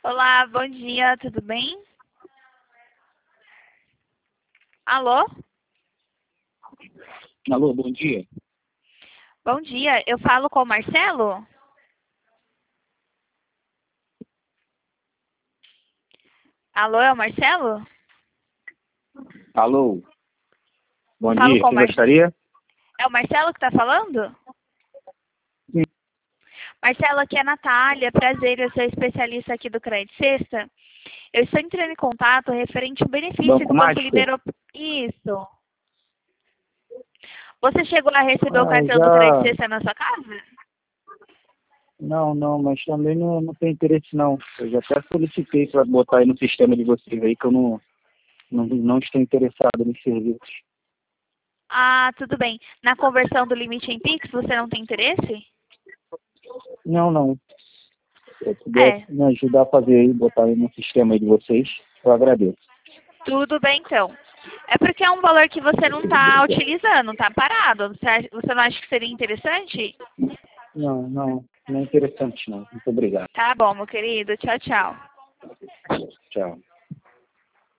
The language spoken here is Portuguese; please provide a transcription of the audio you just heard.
Olá, bom dia, tudo bem? Alô? Alô, bom dia. Bom dia, eu falo com o Marcelo? Alô, é o Marcelo? Alô, bom Falo dia. com o Quem Marcelo. gostaria? É o Marcelo que está falando? Sim. Marcelo, aqui é a Natália, prazer, eu sou especialista aqui do Crédito Sexta. Eu estou entrando em contato referente ao benefício que Banco o banco Mágico? liberou. Isso. Você chegou a receber o cartão do Crédito Já. Sexta na sua casa? Não, mas também não tem interesse não. Eu já até solicitei para botar aí no sistema de vocês aí que eu não estou interessado nos serviços. Ah, tudo bem. Na conversão do limite em Pix, você não tem interesse? Não. Se eu É, pudesse me ajudar a fazer aí, botar aí no sistema aí de vocês, eu agradeço. tudo bem então. É porque é um valor que você não está utilizando, está parado. Você não acha que seria interessante? Não é interessante não. Muito obrigado. Tá bom, meu querido. Tchau, tchau. Tchau.